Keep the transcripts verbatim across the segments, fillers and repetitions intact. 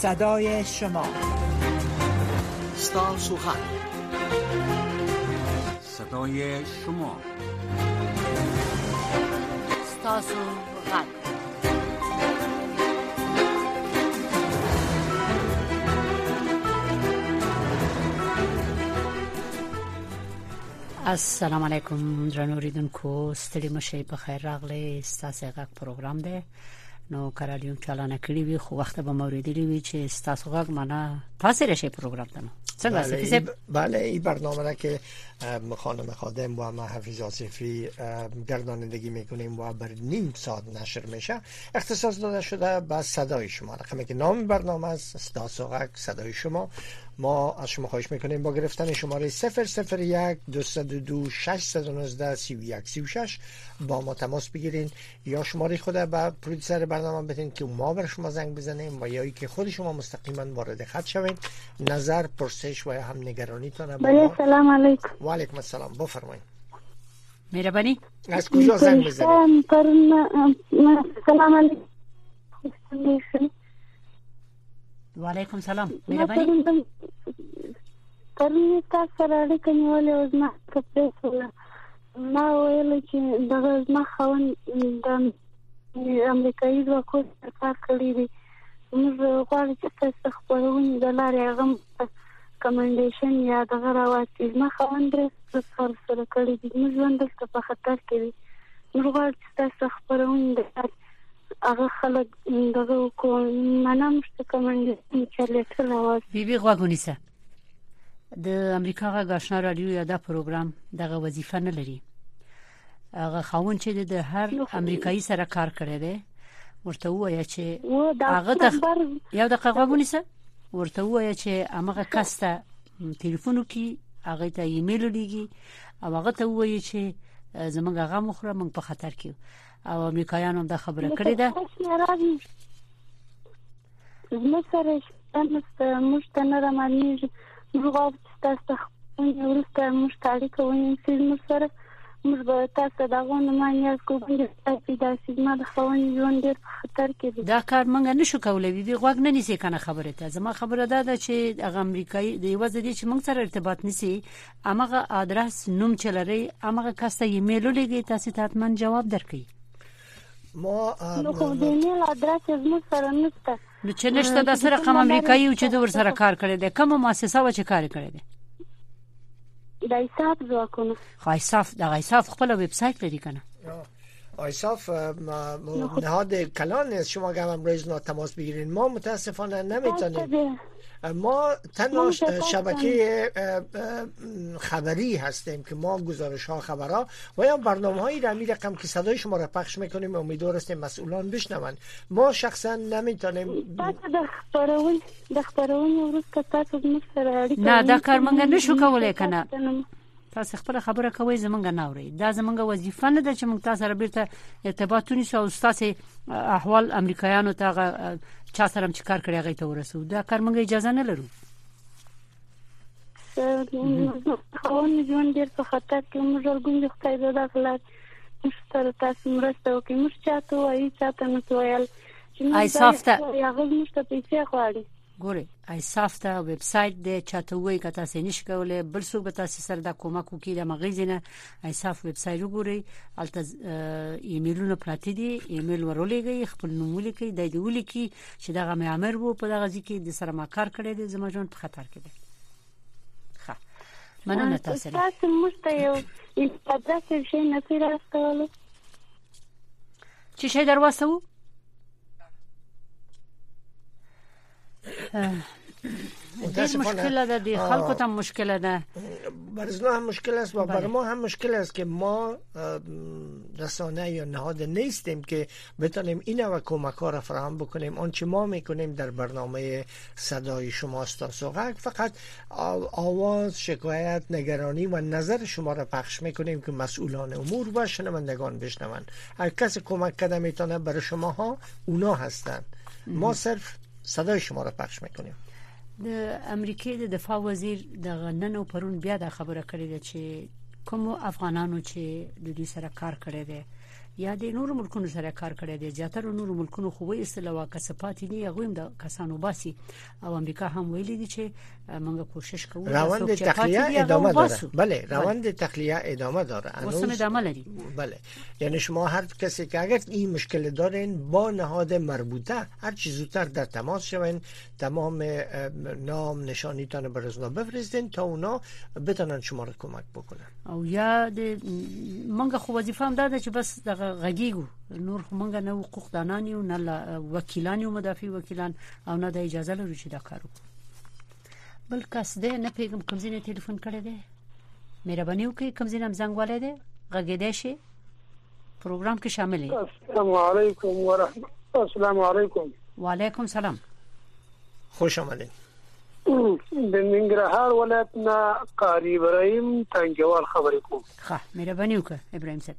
صدای شما. ستاسو غږ، صدای شما. ستاسو غږ. السلام علیکم درنو اوریدونکو، ستړي مشئ، په خیر راغلی. ستاسو غږ پروګرام دی. نو کرالیوم چالانه کړی وي، خو وخت به موریدلی وي چې ستاسو غږ معنا تاسو راشي پروګرام ته. بله ای, بله ای برنامه را که خانم خادم و ما حفیظ آصفی گردانندگی میکنیم و بر نیم ساعت نشر میشه، اختصاص داده شده به صدای شما. رقمی که نام برنامه است ستاسو غږ، صدای شما. ما از شما خواهش میکنیم با گرفتن شماره صفر صفر یک دویست و دو ششصد و نوزده سی و یک سی و شش با ما تماس بگیرین، یا شماره خود به پرودوسر برنامه بدین که ما بر شما زنگ بزنیم، و یا ای که خود شما مستقیما وارد خط شوین، نظر، پرسش و یا هم نگرانیتون با ما. سلام علیکم. و علیکم السلام، بفرمایید. مهربانی. از کجا زنگ بزنید؟ سلام علیکم. و علیکم سلام. مهربانی. پرون تاسو سره اړیکه نیولې وه، زما کپړې سوله. ما ویل چې دغه زما خاوند د امریکایي ځواکونو سره کار کړی دی. موږ غواړو چې ستاسو خپرونې د لارې هغه کمنډیشن یا دغه راواچوي. زما خاوند درې کار سره کړی دی. زموږ ژوند دلته په خطر کې دی. موږ غواړو چې ستاسو خپرونې د لارې هغه خلک دغه وکړو. معنا موږ ته کمنډیشن چې لیټر راواچوي. بیبي غوږ ونیسه. د امریکا غږ آشنا رادیو یا دا پروګرام دغه وظیفه نه لري. هغه خاوند چې د هر امریکایي سره کار کړی دی، ورته وایي چې هغه ته یو دقیقه غوږ ونیسه، ورته وایي چې هغه کس ته ټلیفون وکړي، هغه ته ایمیل ولیږي، او هغه ته وایي چې زموږ هغه مخره موږ په خطر کې، او امریکایانو هم دا خبره کړې ده. زموږ سره موږ ته نه رامانېږي. موږ غواړو چې تاسو خپلې وروسته موږ ته اړیکه ونیسئ موږ سره. موږ به تاسو د هغو نه مانیاز کوو چې تاسو داسې زما د خاوند ژوند ډېر په خطر کې دی. دا کار موږ نه شو کولی. بیبي غوږ نه نیسئ که نه خبرې ته. زما خبره دا ده چې هغه امریکایي د یوازې دې چې موږ سره ارتباط نیسي، همغه ادرس نوم چې لرئ همغه کس ته ایمیل ولیږئ، تاسو ته حتما جواب درکوي. ما نو خو د ایمیل ادرس زموږ سره نشته. نو چې نشته د سره کوم امریکایي چې د ور سره کار کړی دی، کومه مؤسسه و چې کار کړی دی؟ د ایساف ځواکونه. خو ایساف د ایساف خپل ویب سایت لري کنه؟ ایساف نهاد کلان است. شما که هم امروز نا تماس بگیرین. ما متاسفانه نمیتونیم. ما تنها شبکه خبری هستیم که ما گزارش ها، خبرها و یا برنامه هایی را می رقم که صدای شما را پخش میکنیم. امیدوار هستیم مسئولان بشنون. ما شخصا نمیتونیم. د خبرونې وروسته تاسو زموږ سره اړیکه نه، دا کار موږ نشو کولی کنه. تاسو خپل خبره کوي، زمونږ نه اوري. دا زمونږ وظیفه نه ده چې موږ تاسو سره بیرته ارتباط ونیسو او تاسو احوال امریکایانو ته چا سره چې کار کړی هغه ته ورسو. دا کار موږ اجازه نه لرو. خاوند ژوند ډېر په خطر کې. موږ ورګونې خدای دې دا خلک موږ سره تاسو مرسته وکړي. موږ چاته وایي چاته نه ویل چې ایساف ته هغه موږ ته پیسې غواړي. ګوري ایساف ته ویب سایت دی، چاته وایي که تاسو نشئ کولی بل څوک به تاسو سره دا کومک وکړي. د مغزینه ایساف ویب سایت وګورئ، هلته ایمیلونه پراته دي. ایمیل ورولېږئ، خپل نوم ولیکئ، د دې ولیکئ چې دغه معمر وو په دغه ځای کې د سره ما کار کړی دی، زما ژوند په خطر کې دی. ښه مننه. تاسو تاسو موږ ته یو ادرس شي نه پی راستولو. چې شي در واستو؟ دې مشکل ده، د خلکو ته مشکل ده. برای هم مشکل است و برای ما هم مشکل است که ما رسانه یا نهاد نیستیم که بتونیم این و کمک ها را فراهم بکنیم. آنچه ما میکنیم در برنامه صدای شما ستاسو غږ فقط آواز، شکایت، نگرانی و نظر شما را پخش میکنیم که مسئولان امور و شنوندگان بشنون. هر کسی کمک کرده میتونه برای شما ها اونا هستن. ما صرف صدای شما را پخش میکنیم. د امریکای د دفاع وزیر د نن او پرون بیا د خبره کړې ده چې کوم افغانانو چې د دې سره کار کړی دی یا د نورو ملکونو سره کار کړی دی زیاتره نورو ملکونو خو وې استلوا کسبات نه هغه هم د کسانو باسي او امریکا هم ویلي دي چې موږ کوشش کوو روند تخلیه ادامه داره. بله روند تخلیه ادامه داره هنوز ادامه لري. بله یعنی شما هر کسی که اگر این مشکل دارین با نهاد مربوطه هر چی زودتر در تماس شوین تمام نام نشانیتان برازنا بفرستین تا اونا بتونن شما رو کمک بکنن. او یا د منګه خو وظیفه هم ده چې بس دغه غږیګو نور خو منګه نه حقوق دانانی او نه وکیلان او مدافع وکیلان او نه د اجازه لري چې دا کار وکړي. بل کس ده نه پیغام کوم ځینې ټلیفون کړی دی مهرباني وکړئ کوم ځینې زنګ والے دی غږیدای شي پروګرام کې شامل دی. السلام علیکم ورحمت السلام علیکم. وعلیکم سلام. خوش آمدید. د ننګرهار ولایت نه قاری ابراهیم تنګوال خبرې کوم. ښه مهرباني وکړه ابراهیم صاحب.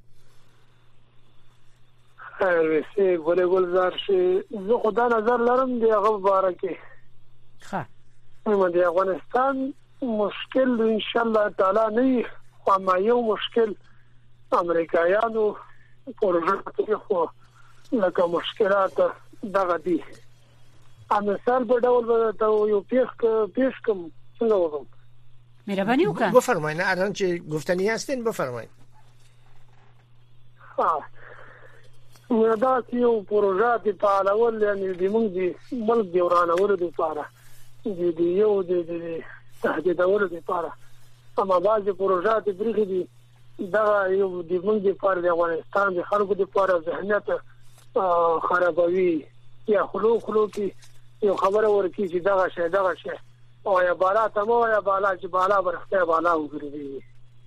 خیر سي ګل ګلزار شي زه خدای نظر لرم دی هغه مبارکه. ښه نو د افغانستان مشکل ان شاء الله تعالی نه خو ما یو مشکل امریکایانو پروژه خو لکه مشکلات دغه دي. مثال په ډول به ته یو پیښ پیښ کوم څنګه وګم. مهرباني وکړه. بفرمایئ الان چې گفتنی هستین بفرمایئ. ها نو دا یو پروژه د پالول یعنی د موږ د ملک دورانولو لپاره د یو د تهدیدولو لپاره اما بعضی پروژه د بریښي دي دا یو د موږ لپاره د افغانستان د خلکو لپاره ذهنیت خرابوي یا خلو خلو کې یو خبره ورکی چې دا شی دا شی او یا بالا تمو یا بالا چې بالا برخته بالا وګرځي.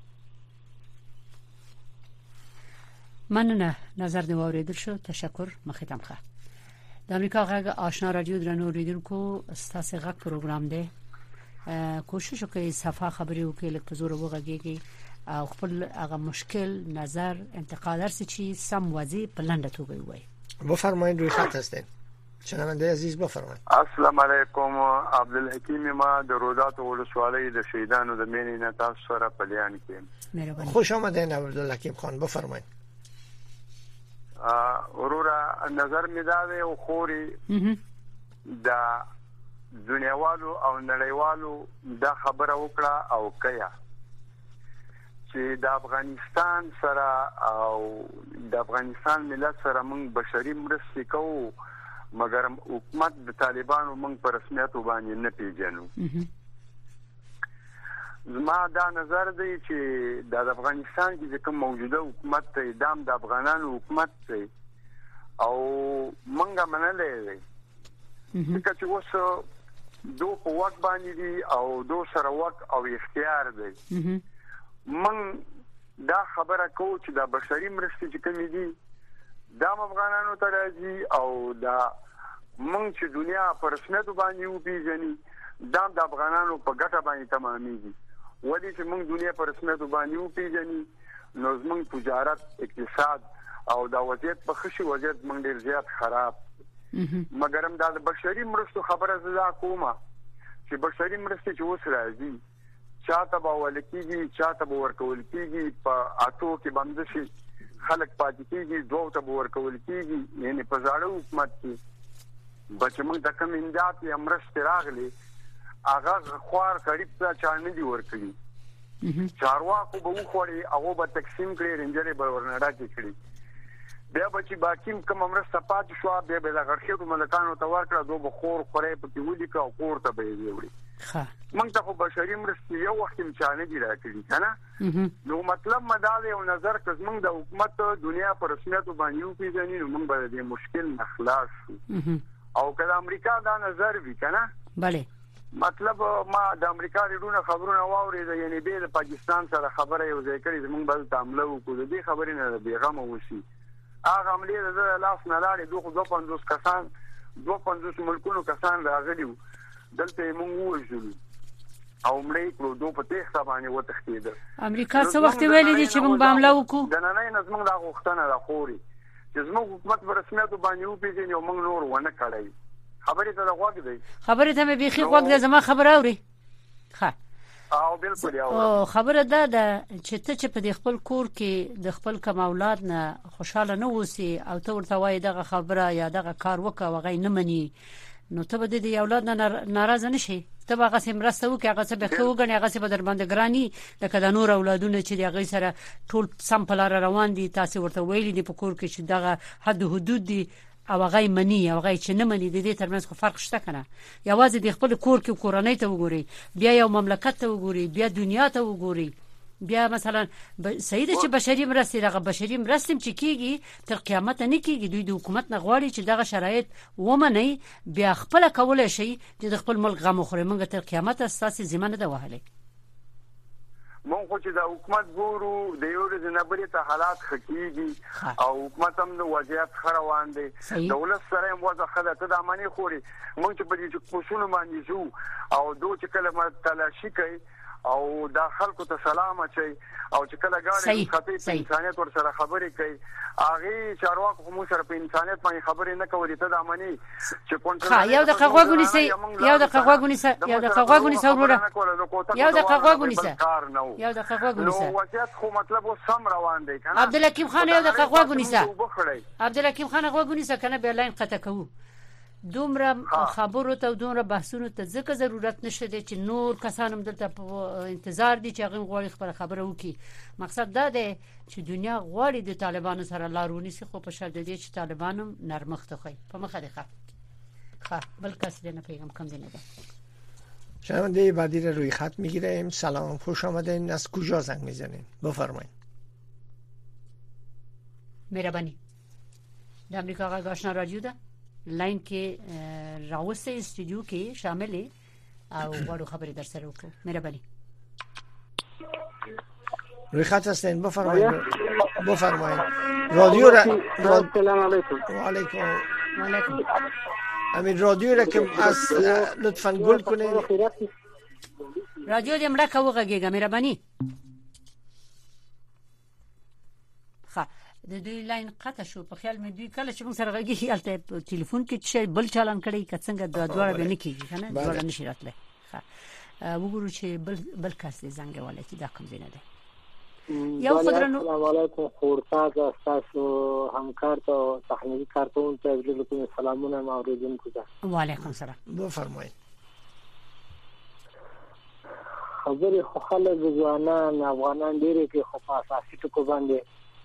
مننه نظر دی اوریدل شو تشکر مخیتم ښه. د امریکا غږ آشنا رادیو درنو اوریدونکو ستاسو غږ پروګرام دی کوشش وکړئ صفه خبري وکړئ لکه زور وغږیږي او خپل هغه مشکل نظر انتقاد هر څه چې سم وځي په لنډه توګه وایي. بفرمایید روی خط هستین. شنونده عزیز بفرمایید. السلام علیکم عبدالحکیم ما د رودات ولسوالۍ د شهیدانو د مینې نه تاسو سره پلیان کې. مهرباني. خوش آمدین عبدالحکیم خان بفرمایید. ورورا نظر می دا او خوري دا دنیاوالو او نړیوالو دا خبره وکړه او کیا چې د افغانستان سره او د افغانستان ملت سره موږ بشري مرستې کوو مګر حکومت د طالبانو موږ په رسمیت باندې نه پیژنو. زما دا نظر دی چې د افغانستان کې کوم موجوده حکومت ته دام د افغانانو حکومت ته او منګه منلې دی ځکه چې اوس دو په وخت باندې دي او دو سره وخت او اختیار دی. من دا خبره کوم چې د بشري مرستې چې کوم دي دا افغانانو ته راځي او دا مونږ چې دنیا پر رسمیت باندې وپیژني دا د افغانانو په ګټه باندې تمامېږي. ولې چې موږ دنیا پر رسمیت باندې وپیژني نو زموږ تجارت اقتصاد او دا وضعیت په خشي وضعیت موږ ډیر زیات خراب. مګر هم دا د بشري مرستو خبره زدا کومه چې بشري مرستې چې اوس راځي چاته به ولکېږي چاته به ورکول کېږي په اتو کې بند شي خلک پاتې کېږي دوه ته به ورکول کېږي یعنی په ځاړو حکومت کې بچ موږ د کوم امداد یا مرستې راغلي هغه خوار قریب ته چانه دي ورکړي چارواکو به وخوري هغه به تقسیم کړي رنجره به ورنډا کې کړي بیا بچي باقی کوم مرسته پات شو بیا به د غرخېټو ملکانو ته ورکړه دوه بخور خوري په کې ودی کا کور ته به ویوړي. ښه موږ ته خو بشري مرستې یو وخت امچانه دي راکړي کنه نو مطلب مدار او نظر که موږ د حکومت دنیا پر رسمیت باندې یو پیژنې نو موږ به د مشکل نخلاص او کله امریکا دا نظر وی کنه bale مطلب ما د امریکا ریډونه خبرونه واوري د یعنی به د پاکستان سره خبره یو ځای کړي زمونږ بل تعامل وکړو د دې خبرې نه بیغمه وشي هغه عملیه د لاس نه لاړې دوه دوه پنځوس کسان دوه پنځوس ملکونو کسان راغلي دلته موږ وژلو او مړې کړو دوه په تخ باندې وتښتید امریکا څو وخت ویلي دي چې موږ به حمله وکړو د نن نه زموږ د غوښتنه را خوري چې زموږ حکومت په رسمیت باندې وپیژني او موږ نور ونه کړی خبرې ته غوږ دی خبرې ته به بيخي غوږ دی زما خبره اوري ښه او بالکل یو او خبره ده ده چې ته چې په خپل کور کې د خپل کم اولاد نه خوشاله نه اوسې او ته ورته وایې دغه خبره یا دغه کار وکړه وغه نه مني نو ته به د اولاد نه ناراضه نشې ته به هغه سم راسته وکړي هغه څه به خو غني هغه څه به در باندې ګرانی لکه د نور اولادونه چې دغه سره ټول سم په لار روان دي تاسو ورته ویلي دي په کور کې چې دغه حد حدود دي او هغه منی او هغه چې نه منی د دې ترمنځ خو فرق شته کنه یوازې د خپل کور کې کورنۍ ته وګوري بیا یو مملکت ته وګوري بیا دنیا ته وګوري بیا مثلا سیده چې بشري مرستې دغه بشري مرستې چې کیږي تر قیامت نه کیږي دوی د حکومت نه غواړي چې دغه شرایط ومني بیا خپل کولای شي چې د خپل ملک غم خوري موږ تر قیامت اساسي ځمانه ده وهله مونږ خو چې د حکومت ګورو د یو ورځې نه بلې ته حالات خکېږي او حکومت هم د وضعیت ښه روان دی دولت سره هم وضع ښه ده ته دا منې خورې مونږ چې په دې کوششونو باندې ځو او دو چې کله تلاشي کوي او دا خلکو ته سلام اچي او چې کله ګاډي خطي په انسانيت ور سره خبرې کوي هغه چارواکو هم سره په انسانيت باندې خبرې نه کوي ته دا مانی چې ها یو د قغواګونی سي یو د قغواګونی سي یو د قغواګونی سي وروره یو د قغواګونی سي یو د قغواګونی سي نو وضعیت خو مطلب و سم روان دی کنه عبدالحکیم خان یو د قغواګونی سي عبدالحکیم خان قغواګونی سي کنه به لاین قطع کوو دومره خبرو ته دومره بحثونو ته ځکه ضرورت نشته چې نور کسانم دلته په انتظار دي چې هغه غواړي خبره خبره وکړي مقصد دا دی چې دنیا غواړي د طالبانو سره لارونی سي خو په شرط دی چې طالبانو نرمخته خوي په مخه دي ښه بل کس نه پیغام کم دی نه ده شنونده بعدی رو روی خط میگیریم سلام خوش آمدین از کجا زنگ میزنین بفرمایید مهربانی د امریکا غږ آشنا رادیو ده لاین کې راوسته استودیو کې شامل او غواړو خبرې در سره وکړو مهرباني روی خط هستین بفرمایید بفرمایید رادیو را سلام علیکم و علیکم و علیکم امین رادیو را که از لطفاً گل کنید رادیو دې مړه کوغهږي مهرباني ښه د دوی لاین قطع شو په خیال مې دوی کله چې موږ سره غږی الته په ټلیفون کې چې بل چالان کړي که څنګه د دوړه به نه کیږي کنه دوړه نشي راتله ښه وګورو چې بل بل کس دې زنګ والي چې دا کوم ځای نه ده یو خضرنو السلام علیکم خورتاز تاسو همکار ته تخنیکی کارتون ته ویلو سلامونه موریدونکو ته وعلیکم السلام بفرمایید خبرې خو خلک ځوانان افغانان ډېر کې خو په اساسي ټکو باندې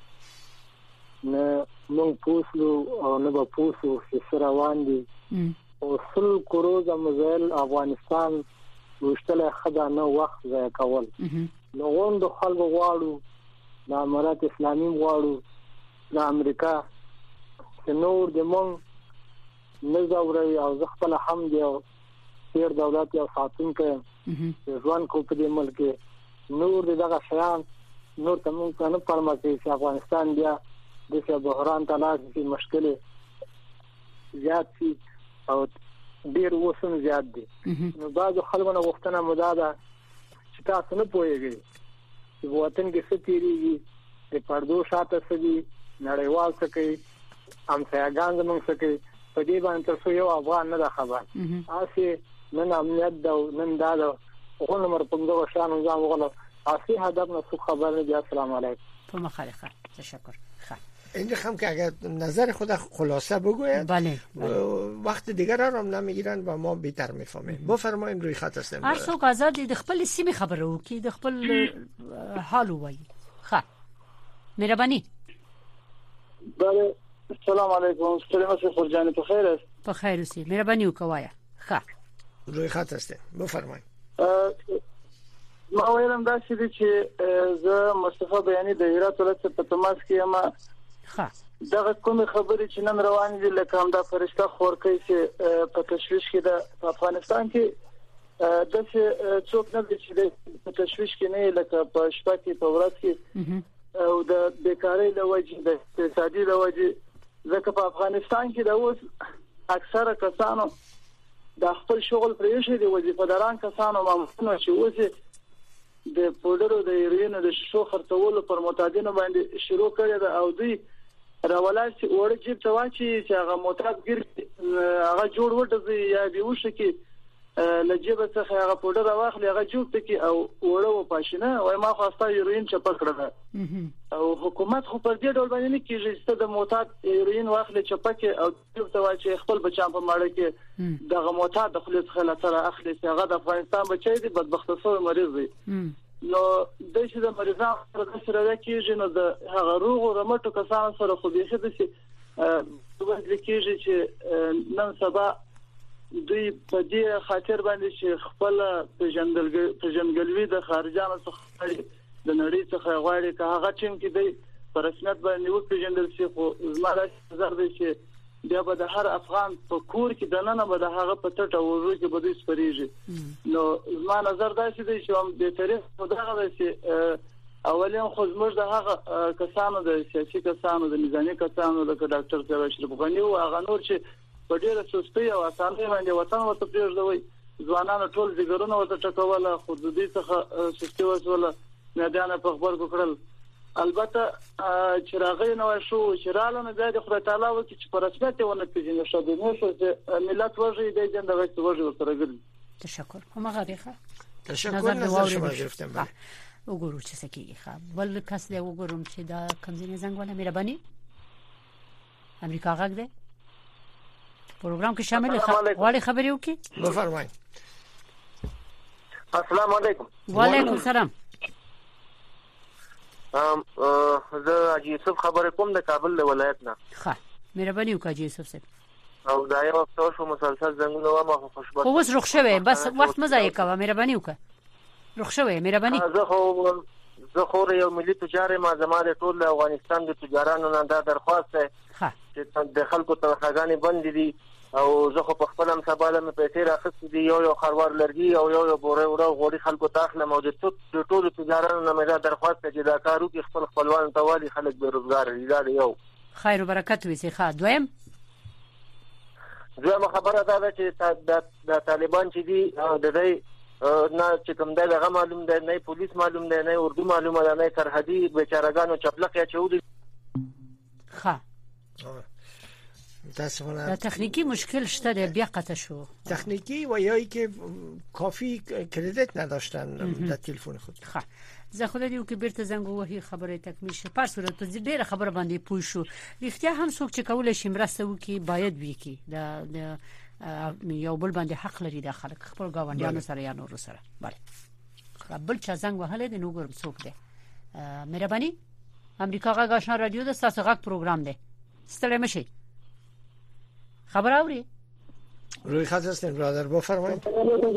نه مونږ پوسلو او نه به پوسو چې سره روان دي او سل کروز مزل افغانستان وشتله خدا نه وخت ضایع کول نو وند خلک غواړو د امارات اسلامي غواړو د امریکا چې نور د مونږ نزوري او خپل هم دی تیر دولت یو ساتون کې ځوان کو په دې ملک نور دغه شیان نور تمون کنه پرمختګ چې افغانستان بیا د بحران تلاش کې مشکل زیات شي او ډیر وسن زیات دي نو بعض خلکونه وختونه مداده چې تاسو نه پوهیږئ چې وطن کې څه تیریږي د پردو شاته سړي نړیوال څه کوي هم سیاګان زموږ څه کوي په دې باندې تاسو یو افغان نه خبر اسی نن امنیت دا نن دا خو نمبر پنځه شان نظام وغلا اسی هدف نه څه خبر نه دي السلام علیکم په مخالفت تشکر خیر اینجا هم که اگر نظر خود خلاصه بگوید بله, بله. وقت دیگر را هم نمیگیرن و ما بیتر میفهمیم بفرمایید روی خط هستیم هر څوک آزاد د خپل سیمه خبره وکي د خپل حال وایي ښه مهرباني بله السلام علیکم ستړي مشه خورجان په خیر است په خیر اوسې مهرباني وکوایا ښه روی خط هستیم بفرمایید ما ویلم دا چې زه مصطفی بیانی د هرات ولایت په تماس کې یم ښه دغه کوم خبرې چې نن روان دي لکه هم دا فرشته خورکې چې په تشویش کې د افغانستان کې د څوک نه دي چې په تشویش کې نه لکه په شپه کې په ورځ کې او د بیکاری له وجې د اقتصادي له وجې ځکه په افغانستان کې د اوس اکثره کسانو د خپل شغل پرېښې دي وظیفه داران کسانو مامورینو چې اوس د پودرو د هیروینو د شو خرڅولو پر معتادینو باندې شروع کړی دا او دوی راولای چې وړ جیب ته واچي چې هغه معتاد ګر هغه جوړ وټځي یا دی وشه کې لجيبه څخه هغه پودر واخلي هغه جوړ کی او وړو و پاشنه وای ما خواسته هیروین چپ کړل او حکومت خو پر دې ډول باندې نه کیږي چې د موتات هیروین واخلي چپکه او جوړ ته وای چې خپل بچان په ماړه کې دغه موتات د خلیص خلا سره اخلي چې هغه د افغانستان بچی دی بدبخت سو مریض دی نو د دې د مریضانو سره سره کیږي نو د هغه روغ او رمټو کسانو سره خو به څه دي چې کیږي چې نن سبا دوی په دې خاطر باندې چې خپل پېژندګلوي پېژندګلوي د خارجانو څخه د نړۍ څخه غواړي که هغه ټیم کې دی په رسمیت باندې و پېژندل شي خو زما نظر دی چې بیا به د هر افغان په کور کې د نن به د هغه په ټټه ورو کې به دوی سپریږي نو زما نظر دا چې دی چې هم د تاریخ په دغه دی چې اولین خو زموږ د هغه کسانو د سیاسي کسانو د نظامی کسانو د ډاکټر صاحب اشرف غنی او هغه نور چې په ډیره سستۍ او اسانه باندې وطن وته پریږدوي ځوانانو ټول ځګرونه وته ټکواله خو د دې څخه سستي وسوله میدان په خبر وکړل البته چراغې نو شو چراله نه د خدای تعالی وکي چې پر رسمیت ونه پیژنې شو د نو چې ملت وژي د جن د وخت وژي ورته ګرځي تشکر هم غریخه تشکر نظر شما گرفتم بله وګورو چې څه کیږي ښه بل کس له وګورم چې دا کمزینه زنګ ولا مهرباني امریکا غږ ده پروګرام کې شامل غواړي خبرې وکي بفرمایئ السلام علیکم وعلیکم السلام ام زه حاجی یوسف خبرې کوم د کابل ولایت نه ښه مهرباني وکړئ یوسف صاحب او دا یو څو شو مسلسل زنګونه و ما خوشبخت خو اوس رخ شوی بس وخت مزه یې کوه مهرباني وکړه رخ شوی مهرباني زه خو زه خو یو ملي تجار ما زما د ټول افغانستان د تجارانو نه دا درخواست ده چې د خلکو تنخواګانې بند دي او زه خو په خپل هم سباله مې پیسې راخستې دي یو یو خروار لرګي او یو یو بوره وړو غوړي خلکو ته اخلم او د ټولو تجارانو نه مې دا درخواست ده چې دا کارو کې خپل خپلوان ته والي خلک به روزګار دي دا یو خیر و برکت وي ښه دویم دویمه خبره دا ده چې د طالبان چې دي د دې نه چې کوم دی هغه معلوم دی نه پولیس معلوم دی نه اردو معلومه ده نه سرحدي بیچارهګانو چپلق یا چودي ښه متاسفانه دا تکنیکی مشکل شته ده بیا قطع شو تکنیکی و یایی که کافی کردیت نداشتن در تلفن خود خب زه خو دیو کې بیرته زنګ وهي خبره تکمیل شي په صورت ته ډیره خبره باندې پوه شو اختیار هم څوک چې کول شي مرسته وکي باید وکي دا یو بل باندې حق لري د خلک خپل گاونډیانو سره یا نور سره bale بل چا زنګ وهله د نو ګرم څوک ده مهرباني امریکا غا آشنا رادیو د ساسو غا پروګرام ده ستړی مشي خبر اوري روی خط هستین برادر بفرمایید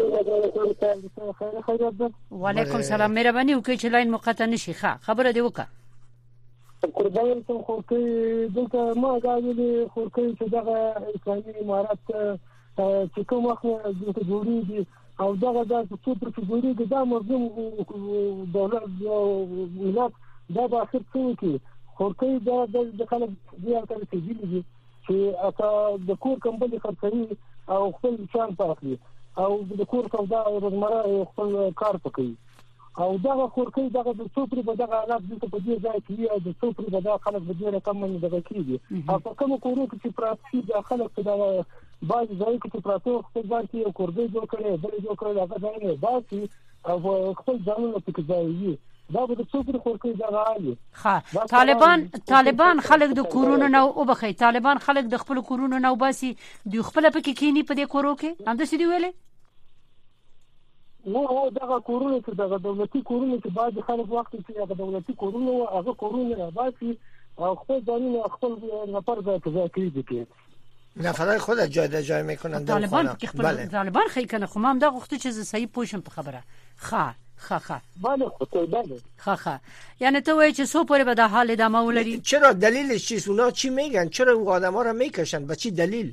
و علیکم سلام مهرباني وکړئ چې لاین مقطع نشي ښه خبره دی وکړه قربان ته خو کې دلته ما غاړي خو کې چې دغه اسلامي امارات چې کوم وخت دلته جوړیږي او دغه د څو پر جوړیږي دا مزم دولت او ملت دا به اخر څه کوي خو کې دا د خلک بیا کوي چې چې اته د کور کمبلې خرڅوي او خپل شان پاخلي او د کور سودا او روزمره خپل کار کوي او دا خورکې دا د څوپري په دغه حالت د په دې ځای کې د څوپري په دغه خلک د ډیره کم نه دغه کیږي او په کوم کورو کې چې پراتی د خلک په دغه باز ځای کې چې پراتو خپل ځای کې کورګې جوړ کړي بل جوړ کړي هغه ځای نه باسي او خپل ځانونه په کې ځای دا به د څوپري خورکې دغه عالي ها طالبان طالبان خلک د کورونو نو او بخي طالبان خلک د خپل کورونو نو باسي د خپل په کې کینی په دې کورو کې هم د سړي ویلې نو هو دغه کورونه چې دغه دولتي کورونه چې بعد خلک وخت چې دغه دولتي کورونه هغه کورونه راځي او خپل ځانونه خپل نفر ځای ته کوي نفرای خود جای در جای میکنن در طالبان که خپل بله. طالبان خی کنه خو ما هم دا غوښته چې صحیح پوښم په خبره ښه ښه ښه بله خو ته بله ښه ښه یعنی ته وایې چې سو پورې به د حال ادامه ولري چرا دلیلش چیست اونا چی میگن چرا اون آدما رو میکشن با چی دلیل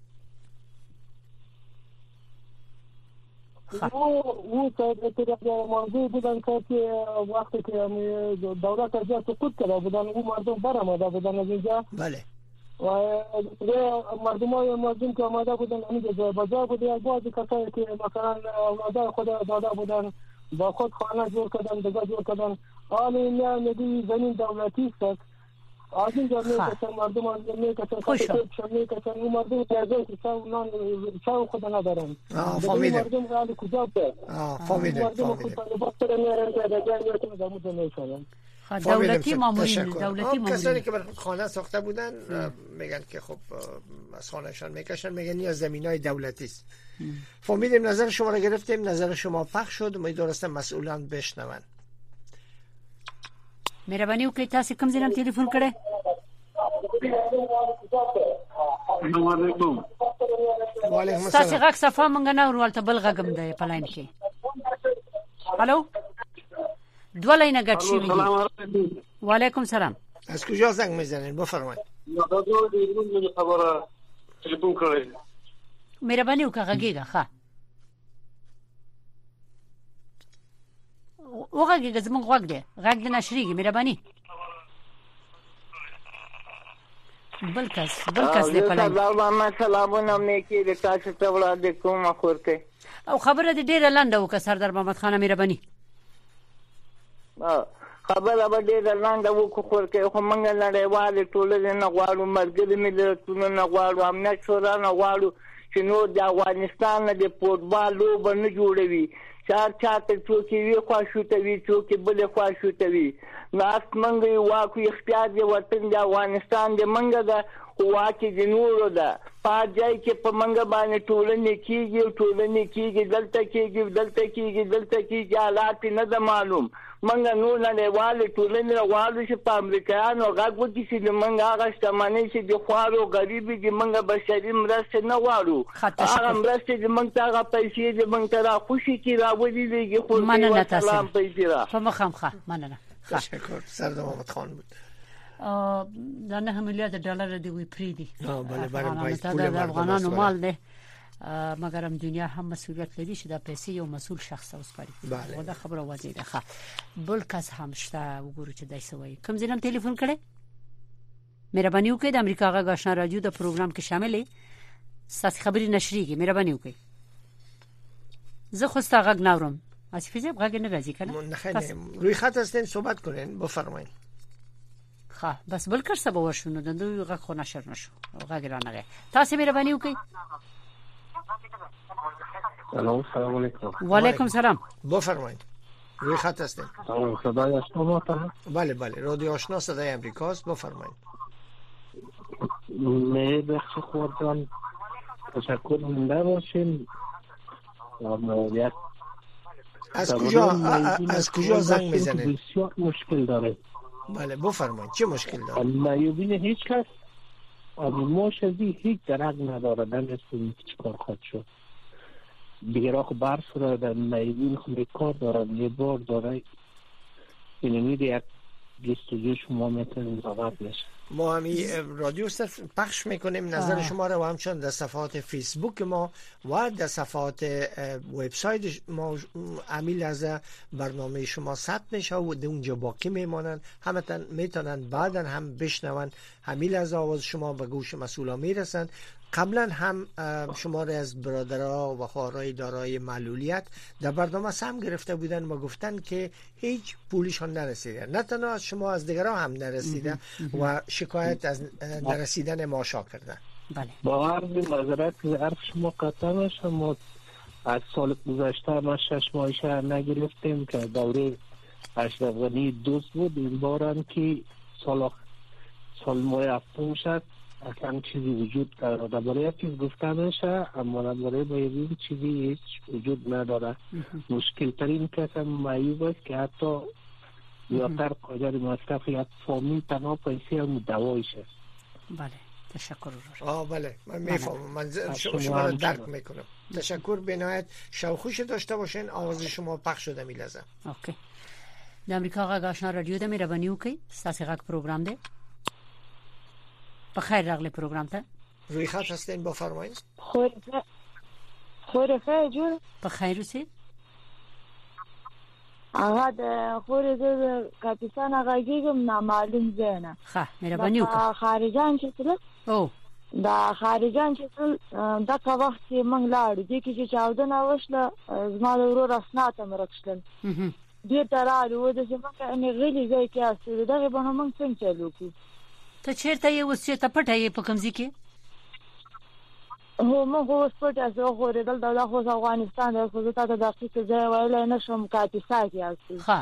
او ته د موضوع بودن که وقتی که دولت از سقوط کرده بودن او مردم برآمده بودن از اینجا بله و مردم های مردم که آمده بودن همینجا بازار بوده بعضی کسایی که مثلا اولادای خود داده بودن با خود خانه جور کردن دگاه جور کردن حال این نگوی زمین دولتی است آدم جامعه کسان مردم جامعه کسان جامعه کسان مردم تازه کسان نان چاو خود ندارن فهمیدم مردم قال کجا به فهمیدم فهمیدم دولتی مامورین دولتی مامورین کسانی که بر خود خانه ساخته بودن میگن که خب از خانهشان میکشن میگن یا زمینای دولتی است. فهمیدیم نظر شما را گرفتیم، نظر شما پخش شد، امیدوارم است مسئولان بشنون. مهرباني وکړئ تاسو کوم ځای نه ټلیفون کړئ؟ السلام علیکم. وعلیکم السلام. تاسو غږ صفه مونږ نه ورولته بل غږم دی په لاین کې. الو دوه لاینه غږ شي. السلام علیکم. وعلیکم السلام. از کجا زنگ میزنین؟ بفرمایید. دا دوه دیګون خبره ټلیفون کړئ. مهرباني وکړئ غږیږه ښه. وغږیږه زموږ غږ دی غږ دی نشریږي مهرباني. بل کس بل کس دی په لاین. سلام سلامونه مې کې د تاسو ته وړاندې کوم اخورته او خبره دې ډیره لنډه وکړه سردار محمد خان مهرباني. خبره به ډیره لنډه وکړو خورته خو موږ نړیوال ټولنې نه غواړو ملګري ملتونو نه غواړو امنیت شورا نه غواړو چې نو د افغانستان نه د فوټبال لوبه نه جوړوي چار چاته څوک یې خواشوتوي څوک بل خواشوتوي ناس منګي واکو اختیار دی وطن د افغانستان د منګه د واکې د نورو ده پاجای کې په منګه باندې ټولنې کېږي ټولنې کېږي دلته کېږي دلته کېږي دلته کېږي حالات نه ده معلوم منګه نو نړیوال ټولنې غواړي چې په امریکایانو غږ وکړي چې منګه هغه شتمنۍ چې د خوارو غریبي د منګه بشري مرسته نه غواړو هغه مرسته د منګه هغه پیسې د منګه را خوشي کې راوړي دي خو مننه تاسو په مخامخه مننه. تشکر. سردار محمد خان بود. دا نه میلیارد دلار دی وی پری دی. بله بله پول افغانانو مال ده مګر هم دنیا هم مسؤلیت لري چې دا پیسې یو مسؤل شخص اوسپاري. بله دا خبره واضحه ده. ښه بل کس هم شته وګورو چې دای سوي کوم ځینم ټلیفون کړي. مهرباني وکړئ د امریکا غږ آشنا رادیو د پروګرام کې شامل یې ساس خبري نشریږي. مهرباني وکړئ زه خو ستا غږ ناورم. آصف صاحب غږ نه راځي کنه؟ نه روی خط هستین صحبت کنین بفرمایید. ښه بس بل کار سبا ورشونه د دوی غږ خو نشر نشو غږ را نه تاسو مهرباني وکړئ. الو السلام علیکم. وعلیکم السلام. بفرمایید روی خط هستین. صدای آشنا ما؟ بله بله رادیو آشنا صدای امریکاست بفرمایید. می بخش خودتان تشکر مونده باشین. یک از کجا از کجا زنگ میزنه؟ بسیار مشکل داره. بله بفرمایید چه مشکل داره؟ میوبین هیچ کس ما شدی هیچ درک نداره نمیستونی که چکار خواهد شد. دیگر آخو برس را در میوبین خود کار دارن یه بار داره اینه میده یک جستجوی شما میتونیم ضبط بشه. ما همی رادیو صرف پخش میکنیم نظر آه. شما را و همچنان در صفحات فیسبوک ما و در صفحات وبسایت ما عمیل از برنامه شما ثبت میشه و در اونجا باقی میمانند همتن میتونن بعدا هم بشنون عمیل از آواز شما به گوش مسئولان میرسند. قبلا هم شما را از برادرها و خواهرای دارای معلولیت در برنامه سهم گرفته بودن و گفتن که هیچ پولشان نرسیده نه تنها از شما از دیگران هم نرسیده و شکایت از نرسیدن ماشا کردن. بله با عرض معذرت عرض شما قطعا نشم ما از سال گذشته ما شش ماه شهر نگرفتیم که دوره اشرف غنی دوست بود. این بارم که سال سال ماه هفتم شد اصلا چیزی وجود داره درباره چیز گفته نشه اما درباره میوین چیزی هیچ وجود نداره. مشکل ترین کسم میوب است که حتی زیادتر قادر مصرف یک فامیل تنها پیسه هم دوایشه. بله تشکر. آه بله من میفهمم منظر شما رو درک میکنم. تشکر بنهایت شوخوش داشته باشین. آواز شما پخش شده میلزم. اوکی د امریکا غږ آشنا رادیو د مهرباني وکړئ ستاسو غږ پروګرام دی. بخیر راغلی پروګرام ته. روی خط هستین بفرمایید. خور خور خیر جوړ بخیر اوسئ. هغه د خور د کاپیسان هغه کېږم نامعلوم ځای نه. ښه مهرباني وکړئ. خارجان چې تل او دا خارجان چې تل دغه وخت کې موږ لاړو دي کې چې چاودنه وشله زما د ورور اسناد هم ورک شول. دې ته راغلو د زمونږ نه غلي ځای کې اسو دغه به موږ څنګه چلو کوو ته چیرته یې اوس چې ته پټه یې په کوم ځای کې؟ هو موږ اوس پټه زه غوړېدل دا خو افغانستان دی خو زه تا ته دقیق ځای ویلی نه شم کاپیسا کې یاستئ ښه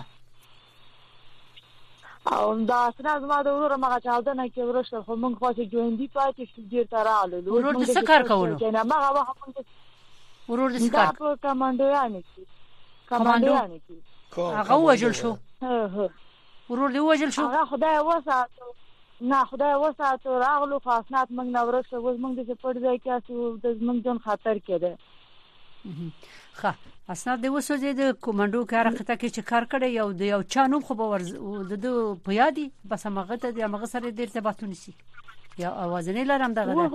او دا اسناد زما د ورور مغه چاودنه کې ورشل خو موږ خو چې ژوندي پاتې شو ډېر ته راغلو ورور د څه کار کولو؟ هغه وخت ورور د څه کار په کمانډویانو کې کمانډویانو کې هغه وژل شو؟ ورور دې وژل شو؟ هغه خدای وساتو نه خدای وساتو راغلو خو اسناد موږ نه ورسره اوس موږ د پټ ځای کې اسو د موږ جون خطر کې ده. ښه اسناد دې وسوځي د کومانډو کار خطه کې چې کار کړی یو د یو چا نوم خو به ورز د په یادي بس هغه ته د هغه سره ډېر ارتباطونه سي یا اوازنې لرم دغه ده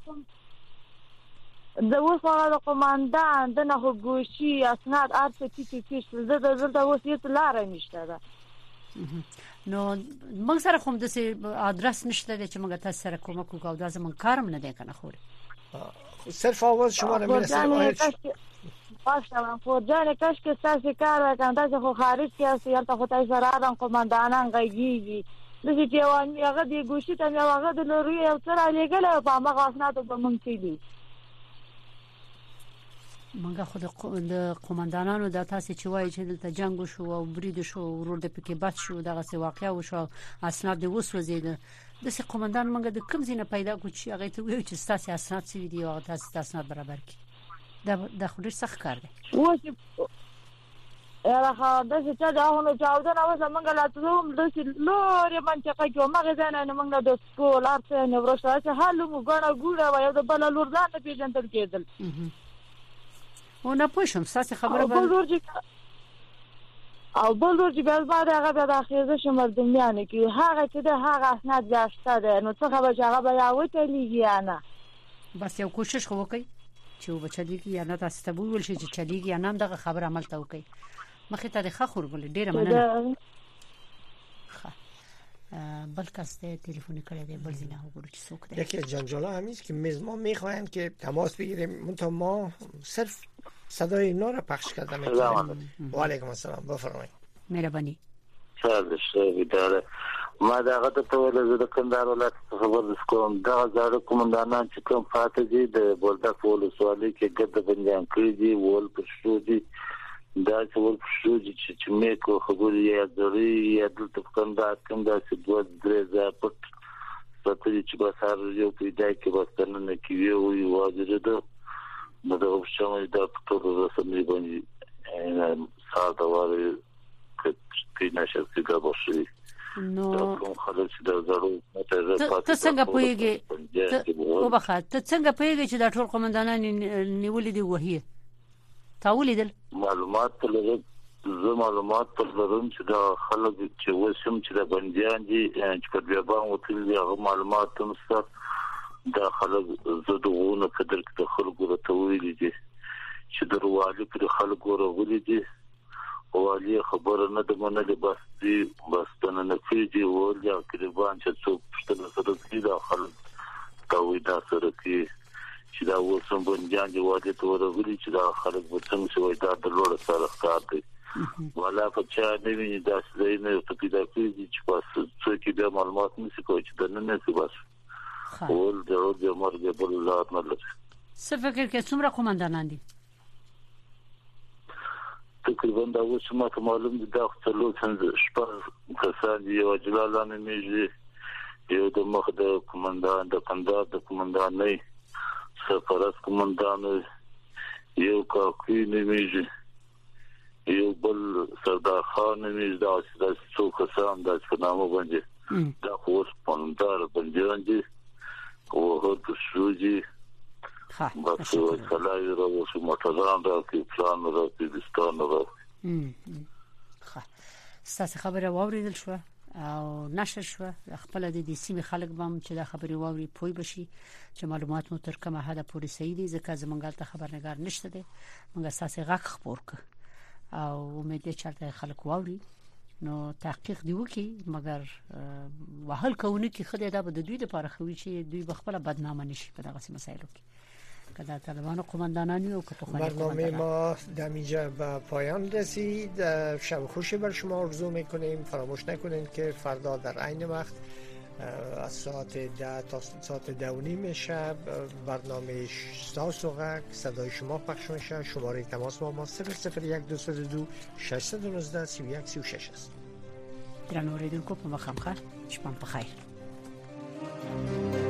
د اوس هغه د قوماندان د نه ګوشي اسناد ارته ټی ټی زه د زړه اوس یې لاره نشته ده. نو موږ سره کوم د سي ادرس نشته چې موږ تاسو سره کومک وکړو دا زمون کارم نه دی کنه خوري صرف اول شما رو میرسه پاشم فورجان کاش که ساسی کار وکړم تاسو خو خارج کې اوسئ هلته خو تاسو سره آدم قومندانان غږیږي داسې چې واني هغه دی ګوشي ته مې هغه د لوري یو څه رالیږلی په هماغه اسنادو به موږ څه دي موږ خو د قومندانانو دا تاسو چې وایي چې دلته جنگ وشو او برید شو ورور د پکې بچ شو دغه څه واقعیا وشو اسناد دې وسوځېده داسې قومندان موږ د کوم ځای نه پیدا کړو چې هغه ته وایي چې ستاسو اسناد څه دي او تاسو اسناد برابر کړي دا د خو ډېر سخت کار دی. اوس هغه داسې چې دا هونه چاودنه وسه موږ لا تزوم داسې لورې منطقه کې ومغه ځای نه موږ د سکول ارڅ نه ورسره چې حال مو ګڼه ګوډه وایو د بل لور ځان نه پیژندل کېدل او نه پوښم تاسو خبره به او بل ورځ به بعد هغه به د اخیزه شمردمیانه کې هغه چې د هغه اسناد جاشته ده نو څه خبر چې هغه به یاوته لیږي نه بس یو کوشش خو وکړي چې وبچلیږي یا نه تاسو ته وویل شي چې چلیږي یا نه دغه خبر عمل ته وکړي مخې ته د خخور بل ډیره مننه. ښه بل کس ته تلفن کړی دی بل زینه وګورو چې څوک دی. یکی از جنجالا همین است که میزبان میخواهند که تماس بگیریم منتها ما صرف صدای اینا را پخش کرده میتونیم. و علیکم السلام بفرمایید. مهربانی. سلام شهیداره ما دغه ته ولې د کندهار ولایت خبر کوم دا زړه کومندانان چې کوم فاتح دي د بولدک ولسوالۍ کې ګډه بنجان کړی دي ول پښتو دي دا چې ول پښتو دي چې مې کو خبرې یا درې یا د کندهار کوم دا چې دوه درې ځای پټ ستوري چې به سار یو پیدا کې وستنه نه کیوي او یو واجب ده نو دا اوبشمه دا ټول رسمي باندې ساده واره کې نشه څنګه بوشي نو کوم خلک چې دا زړو ته څنګه پوهیږي او بخا ته څنګه پوهیږي چې دا ټول قومندانان نیولې دي وهي تا ولیدل معلومات لري زه معلومات لرم چې دا خلک چې وسم چې دا بنديان دي چې په بیابان وتل دي هغه معلومات هم څه دا خلک زه دغه په در کې خلکو راته ویلي دي چې دروازه پر خلکو راغلي دي والی خبر نه د منلې بس دی بس تنه نه فيجي ولیا کړبان چې څوک پښتنه سره دي دا خلک دا وې دا سره کې چې دا وسم بنجان دی والی ته ورغلي چې دا خلک ورڅنګ شوی دا د لوړ سره ښکار دی ولا په چا نه ویني دا څه نه ته پیدا کیږي چې بس څوک بیا معلومات نشي کوي چې د نن نه بس ول د ورځې مرګ بل لار نه لري څه فکر کې څومره قومندانان دي تقریبا دا اوس ما ته معلوم دي دا څلور څنګه شپږ کسان دي او جلالانه میږي یو د مخ د قومندان د کندهار د قومندان نه سفارت قومندان یو کاکوی نمیږي یو بل سردار خان نمیږي دا چې څو کسان د نامو باندې دا اوس پوندار باندې دي او هر څه ها بس سلای رو شو متدان را کی پلان را کی دستان را ها ستاسو خبره واوریدل شو او نشر شو خپل د دې سیمه خلک بم چې دا خبري واوري پوي بشي چې معلومات مو تر کومه حدا پورې صحیح دي ځکه زمونږ ته خبرنګار نشته دي موږ اساسي غږ خبر ک او امید دې چرته خلک واوري نو تحقیق دی وکي مګر وهل کوونه کې خدای دا به د دوی لپاره خوي چې دوی بخپله بدنامه نشي په دغه مسایلو کې کدا طالبان و قومندانانی و کتوخانی برنامه ما در اینجا به پایان رسید. شب خوشی بر شما آرزو میکنیم. فراموش نکنید که فردا در عین وقت از ساعت ده تا ساعت ده و نیم شب برنامه ساسوغک صدای شما پخش میشه. شماره تماس با ما صفر صفر یک دو دو شش یک نه سی و یک سی و شش است. درنو اوریدونکو په مخامخه شپه په خیر.